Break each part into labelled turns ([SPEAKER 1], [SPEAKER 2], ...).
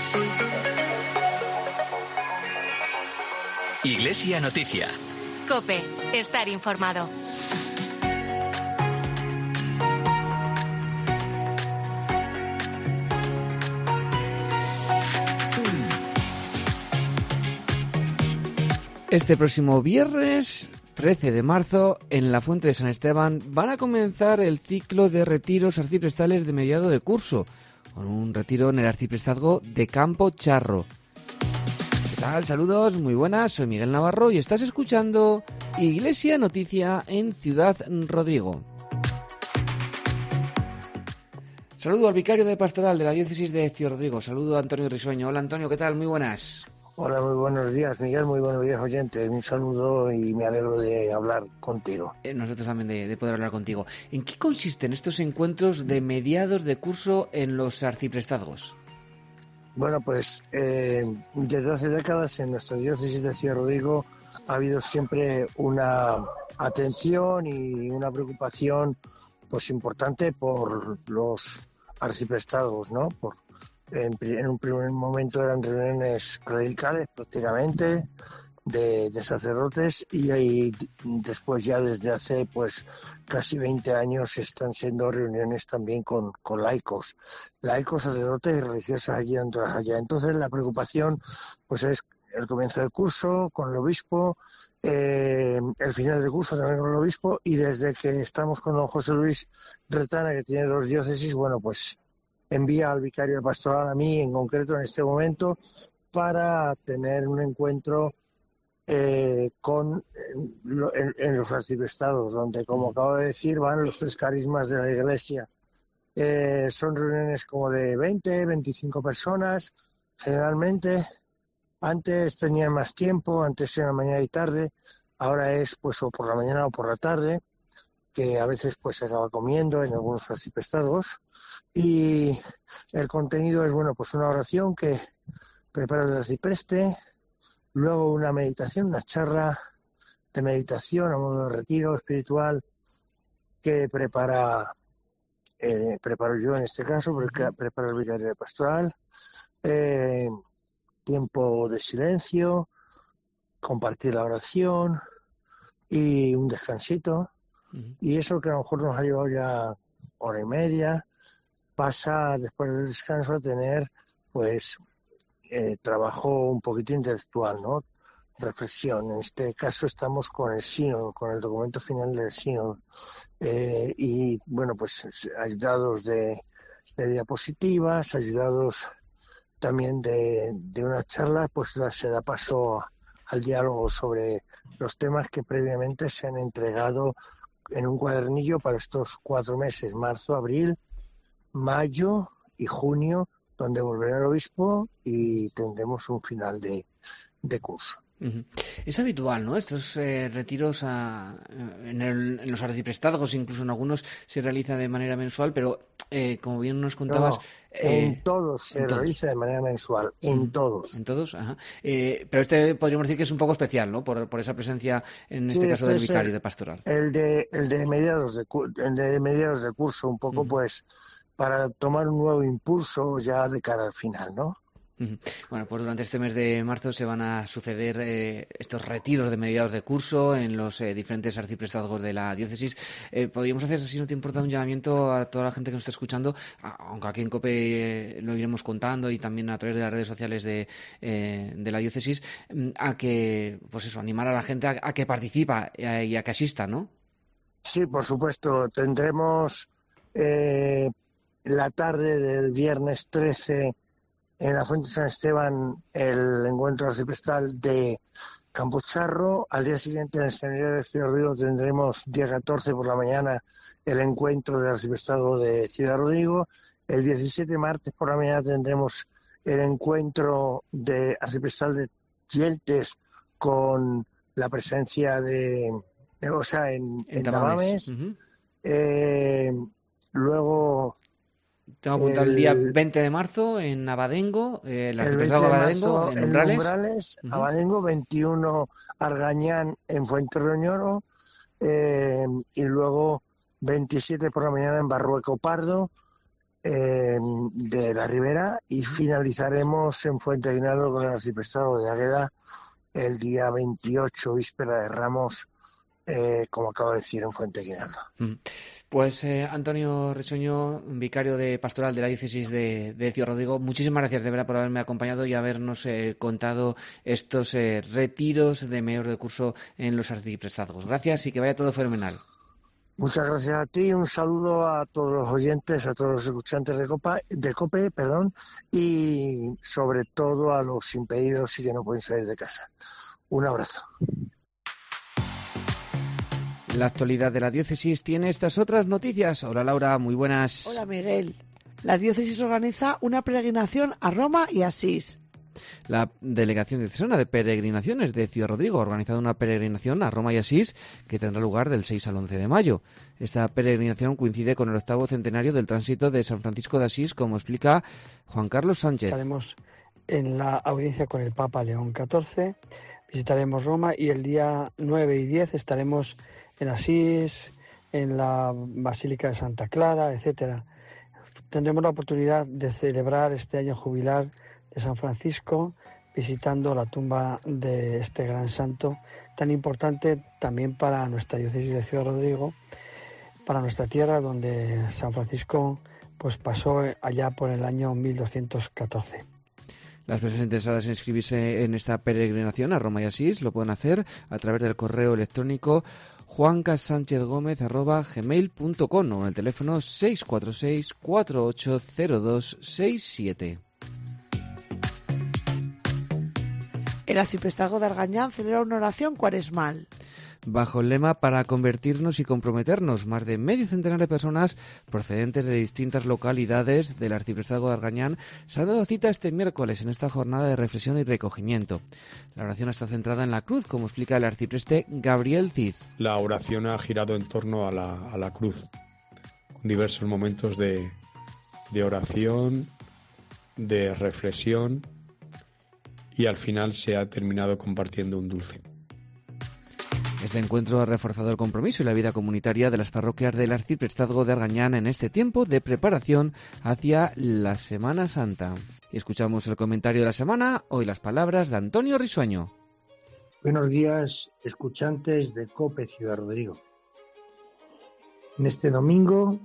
[SPEAKER 1] Iglesia Noticia.
[SPEAKER 2] COPE. Estar informado.
[SPEAKER 3] Este próximo viernes 13 de marzo, en la Fuente de San Esteban, van a comenzar el ciclo de retiros arciprestales de mediado de curso, con un retiro en el arciprestazgo de Campo Charro. ¿Qué tal? Saludos, muy buenas, soy Miguel Navarro y estás escuchando Iglesia Noticia en Ciudad Rodrigo. Saludo al vicario de pastoral de la diócesis de Ciudad Rodrigo, saludo a Antonio Risueño. Hola Antonio, ¿qué tal? Muy buenas.
[SPEAKER 4] Hola, muy buenos días, Miguel, muy buenos días, oyentes. Un saludo y me alegro de hablar contigo.
[SPEAKER 3] Nosotros también de poder hablar contigo. ¿En qué consisten estos encuentros de mediados de curso en los arciprestazgos?
[SPEAKER 4] Bueno, pues desde hace décadas en nuestra diócesis de Ciudad Rodrigo ha habido siempre una atención y una preocupación pues importante por los arciprestazgos, ¿no? En un primer momento eran reuniones clericales prácticamente de sacerdotes y ahí después ya desde hace pues casi 20 años están siendo reuniones también con laicos, sacerdotes y religiosas allí allá. Entonces la preocupación pues es el comienzo del curso con el obispo, el final del curso también con el obispo, y desde que estamos con don José Luis Retana, que tiene 2 diócesis, bueno, pues envía al vicario de pastoral, a mí en concreto en este momento, para tener un encuentro en los arciprestados, donde, como acabo de decir, van los 3 carismas de la Iglesia. Son reuniones como de 20, 25 personas, generalmente. Antes tenían más tiempo, antes era mañana y tarde, ahora es pues o por la mañana o por la tarde, que a veces pues se acaba comiendo en algunos arciprestados, y el contenido es, bueno, pues una oración que prepara el arcipreste, luego una meditación, una charla de meditación a modo de retiro espiritual que preparo yo en este caso, porque prepara el vicario de pastoral, tiempo de silencio, compartir la oración y un descansito. Y eso, que a lo mejor nos ha llevado ya hora y media, pasa después del descanso a tener pues trabajo un poquito intelectual, ¿no? Reflexión. En este caso estamos con el sínodo, con el documento final del sínodo, y bueno, pues ayudados de diapositivas, ayudados también de una charla, pues se da paso al diálogo sobre los temas que previamente se han entregado en un cuadernillo para estos 4 meses, marzo, abril, mayo y junio, donde volverá el obispo y tendremos un final de curso.
[SPEAKER 3] Es habitual, ¿no? Estos retiros en los arciprestazgos, incluso en algunos se realiza de manera mensual, pero como bien nos contabas...
[SPEAKER 4] No, en todos se realiza de manera mensual, en todos.
[SPEAKER 3] En todos, ajá. Pero este podríamos decir que es un poco especial, ¿no? Por esa presencia, en este caso, del vicario de pastoral.
[SPEAKER 4] El de mediados de curso, un poco pues para tomar un nuevo impulso ya de cara al final, ¿no?
[SPEAKER 3] Bueno, pues durante este mes de marzo se van a suceder estos retiros de mediados de curso en los diferentes arciprestazgos de la diócesis. Podríamos hacer, si no te importa, un llamamiento a toda la gente que nos está escuchando, aunque aquí en COPE lo iremos contando y también a través de las redes sociales de la diócesis, a que, pues eso, animar a la gente a que participa y a que asista, ¿no?
[SPEAKER 4] Sí, por supuesto. Tendremos la tarde del viernes 13 en la Fuente de San Esteban el encuentro arciprestral de Campo Charro. Al día siguiente en el seminario de Ciudad Rodrigo tendremos día 14 por la mañana el encuentro del arciprestado de Ciudad Rodrigo. El 17 martes por la mañana tendremos el encuentro de arciprestral de Yeltes con la presencia en Tamames. Luego
[SPEAKER 3] tengo apuntado el día 20 de marzo en Abadengo, el arciprestazgo de Abadengo, en Umbrales.
[SPEAKER 4] Abadengo, 21 Argañán en Fuenterroñoro, y luego 27 por la mañana en Barrueco Pardo, de la Ribera y finalizaremos en Fuente Aguinaldo con el arciprestazgo de Águeda el día 28, víspera de Ramos, como acabo de decir, en Fuente Aguinaldo.
[SPEAKER 3] Pues Antonio Risueño, vicario de pastoral de la diócesis de Ciudad-Rodrigo, muchísimas gracias de verdad por haberme acompañado y habernos contado estos retiros de medios de curso en los arciprestazgos. Gracias y que vaya todo fenomenal.
[SPEAKER 4] Muchas gracias a ti, un saludo a todos los oyentes, a todos los escuchantes de COPE, y sobre todo a los impedidos y que no pueden salir de casa. Un abrazo.
[SPEAKER 3] La actualidad de la diócesis tiene estas otras noticias. Hola Laura, muy buenas.
[SPEAKER 5] Hola Miguel. La diócesis organiza una peregrinación a Roma y Asís.
[SPEAKER 3] La Delegación Diocesana de Peregrinaciones de Ciudad-Rodrigo ha organizado una peregrinación a Roma y Asís que tendrá lugar del 6 al 11 de mayo. Esta peregrinación coincide con el 8º centenario del tránsito de San Francisco de Asís, como explica Juan Carlos Sánchez.
[SPEAKER 6] Estaremos en la audiencia con el Papa León XIV, visitaremos Roma y el día 9 y 10 estaremos en Asís, en la Basílica de Santa Clara, etcétera. Tendremos la oportunidad de celebrar este año jubilar de San Francisco, visitando la tumba de este gran santo, tan importante también para nuestra diócesis de Ciudad-Rodrigo, para nuestra tierra, donde San Francisco pues pasó allá por el año 1214.
[SPEAKER 3] Las personas interesadas en inscribirse en esta peregrinación a Roma y Asís lo pueden hacer a través del correo electrónico juancasanchezgomez@gmail.com o en el teléfono 646 480267.
[SPEAKER 5] El arciprestazgo de Argañán celebra una oración cuaresmal.
[SPEAKER 3] Bajo el lema para convertirnos y comprometernos, más de medio centenar de personas procedentes de distintas localidades del arciprestazgo de Argañán se han dado cita este miércoles en esta jornada de reflexión y recogimiento. La oración está centrada en la cruz, como explica el arcipreste Gabriel Cid.
[SPEAKER 7] La oración ha girado en torno a la cruz, con diversos momentos de oración, de reflexión, y al final se ha terminado compartiendo un dulce.
[SPEAKER 3] Este encuentro ha reforzado el compromiso y la vida comunitaria de las parroquias del arciprestazgo de Argañán en este tiempo de preparación hacia la Semana Santa. Y escuchamos el comentario de la semana, hoy las palabras de Antonio Risueño.
[SPEAKER 8] Buenos días, escuchantes de COPE Ciudad-Rodrigo. En este domingo,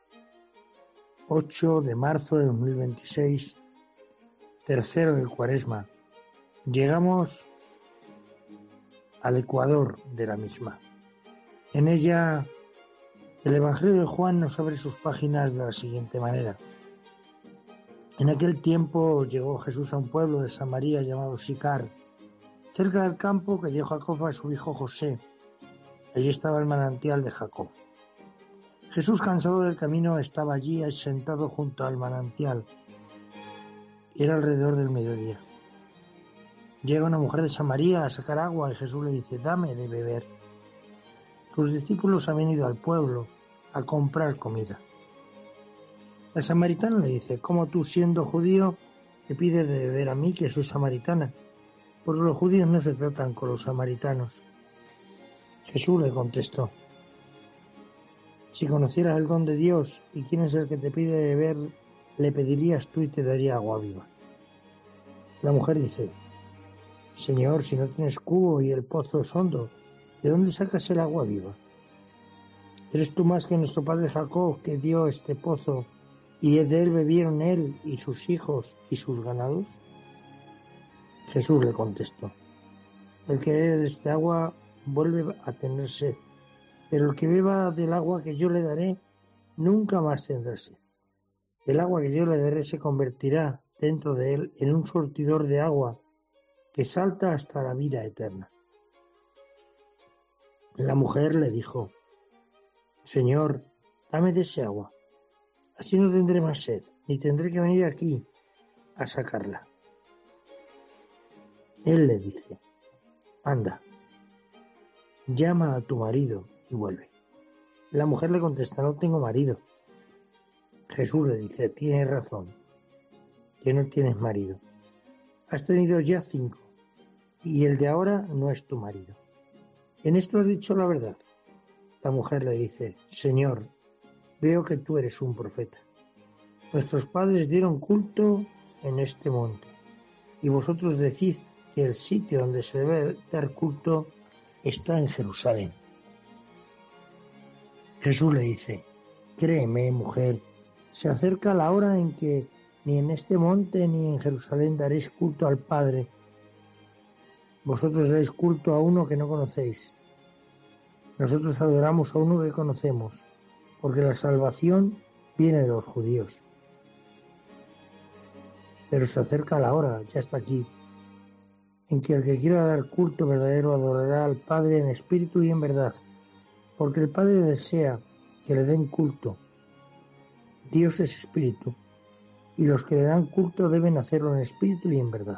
[SPEAKER 8] 8 de marzo de 2026, tercero del Cuaresma, llegamos al ecuador de la misma. En ella, el Evangelio de Juan nos abre sus páginas de la siguiente manera. En aquel tiempo llegó Jesús a un pueblo de Samaria llamado Sicar, cerca del campo que dio Jacob a su hijo José. Allí estaba el manantial de Jacob. Jesús, cansado del camino, estaba allí sentado junto al manantial. Era alrededor del mediodía. Llega una mujer de Samaria a sacar agua y Jesús le dice: dame de beber. Sus discípulos habían ido al pueblo a comprar comida. La samaritana le dice: ¿cómo tú, siendo judío, me pides de beber a mí, que soy samaritana? Porque los judíos no se tratan con los samaritanos. Jesús le contestó: si conocieras el don de Dios y quién es el que te pide de beber, le pedirías tú y te daría agua viva. La mujer dice: Señor, si no tienes cubo y el pozo es hondo, ¿de dónde sacas el agua viva? ¿Eres tú más que nuestro padre Jacob, que dio este pozo, y de él bebieron él y sus hijos y sus ganados? Jesús le contestó: el que bebe de este agua vuelve a tener sed, pero el que beba del agua que yo le daré nunca más tendrá sed. El agua que yo le daré se convertirá dentro de él en un surtidor de agua que salta hasta la vida eterna. La mujer le dijo: Señor, dame de ese agua, así no tendré más sed, ni tendré que venir aquí a sacarla. Él le dice: anda, llama a tu marido y vuelve. La mujer le contesta: no tengo marido. Jesús le dice: tienes razón, que no tienes marido. Has tenido ya 5, y el de ahora no es tu marido. En esto has dicho la verdad. La mujer le dice: Señor, veo que tú eres un profeta. Nuestros padres dieron culto en este monte, y vosotros decís que el sitio donde se debe dar culto está en Jerusalén. Jesús le dice: créeme, mujer, se acerca la hora en que ni en este monte ni en Jerusalén daréis culto al Padre. Vosotros dais culto a uno que no conocéis. Nosotros adoramos a uno que conocemos, porque la salvación viene de los judíos. Pero se acerca la hora, ya está aquí, en que el que quiera dar culto verdadero adorará al Padre en espíritu y en verdad, porque el Padre desea que le den culto. Dios es espíritu, y los que le dan culto deben hacerlo en espíritu y en verdad.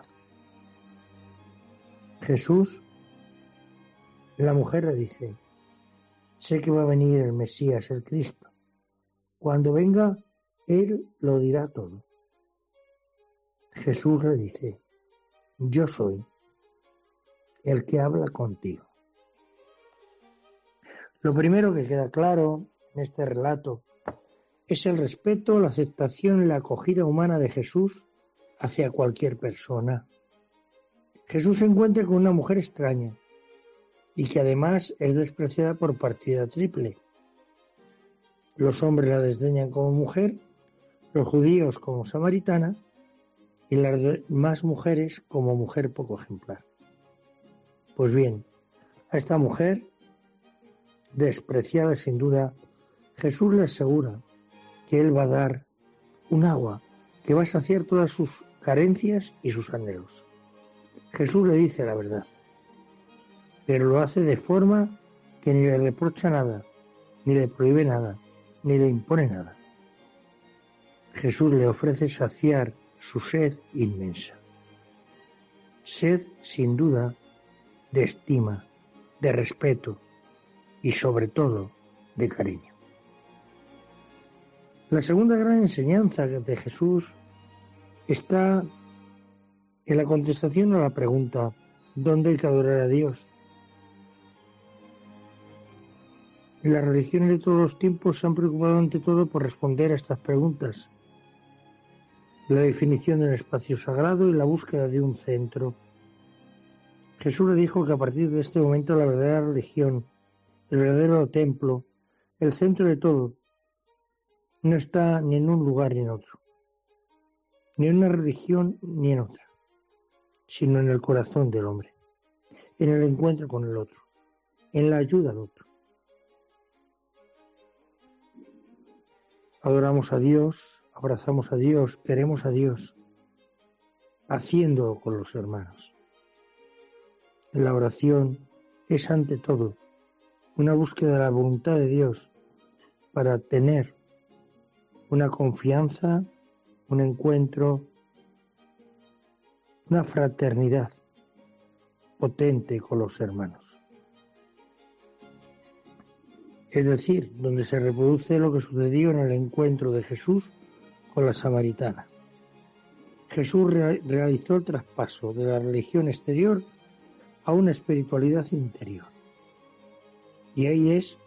[SPEAKER 8] Jesús, la mujer le dice: sé que va a venir el Mesías, el Cristo. Cuando venga, Él lo dirá todo. Jesús le dice: yo soy el que habla contigo. Lo primero que queda claro en este relato es el respeto, la aceptación y la acogida humana de Jesús hacia cualquier persona. Jesús se encuentra con una mujer extraña y que además es despreciada por partida triple. Los hombres la desdeñan como mujer, los judíos como samaritana y las demás mujeres como mujer poco ejemplar. Pues bien, a esta mujer, despreciada sin duda, Jesús le asegura que Él va a dar un agua que va a saciar todas sus carencias y sus anhelos. Jesús le dice la verdad, pero lo hace de forma que ni le reprocha nada, ni le prohíbe nada, ni le impone nada. Jesús le ofrece saciar su sed inmensa. Sed, sin duda, de estima, de respeto y, sobre todo, de cariño. La segunda gran enseñanza de Jesús está en la contestación a la pregunta: ¿dónde hay que adorar a Dios? Las religiones de todos los tiempos se han preocupado ante todo por responder a estas preguntas. La definición de un espacio sagrado y la búsqueda de un centro. Jesús le dijo que a partir de este momento la verdadera religión, el verdadero templo, el centro de todo, no está ni en un lugar ni en otro, ni en una religión ni en otra, sino en el corazón del hombre, en el encuentro con el otro, en la ayuda al otro. Adoramos a Dios, abrazamos a Dios, queremos a Dios, haciéndolo con los hermanos. La oración es ante todo una búsqueda de la voluntad de Dios para tener una confianza, un encuentro, una fraternidad potente con los hermanos. Es decir, donde se reproduce lo que sucedió en el encuentro de Jesús con la samaritana. Jesús realizó el traspaso de la religión exterior a una espiritualidad interior. Y ahí es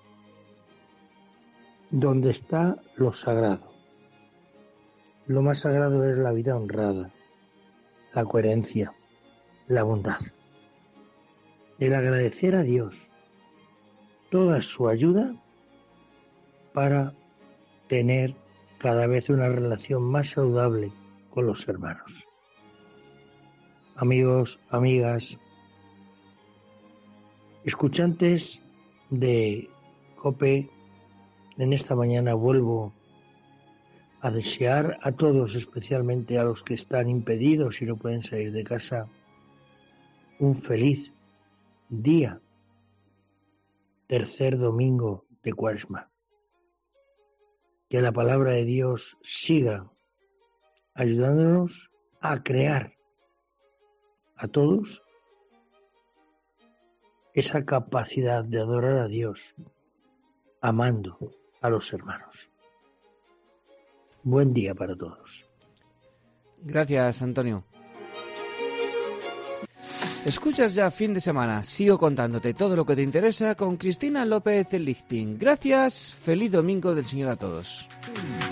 [SPEAKER 8] donde está lo sagrado. Lo más sagrado es la vida honrada, la coherencia, la bondad. El agradecer a Dios toda su ayuda para tener cada vez una relación más saludable con los hermanos. Amigos, amigas, escuchantes de COPE, en esta mañana vuelvo a desear a todos, especialmente a los que están impedidos y no pueden salir de casa, un feliz día, tercer domingo de Cuaresma. Que la palabra de Dios siga ayudándonos a crear a todos esa capacidad de adorar a Dios, amando a los hermanos. Buen día para todos.
[SPEAKER 3] Gracias, Antonio. Escuchas ya Fin de Semana. Sigo contándote todo lo que te interesa con Cristina López Lichting. Gracias. Feliz domingo del Señor a todos.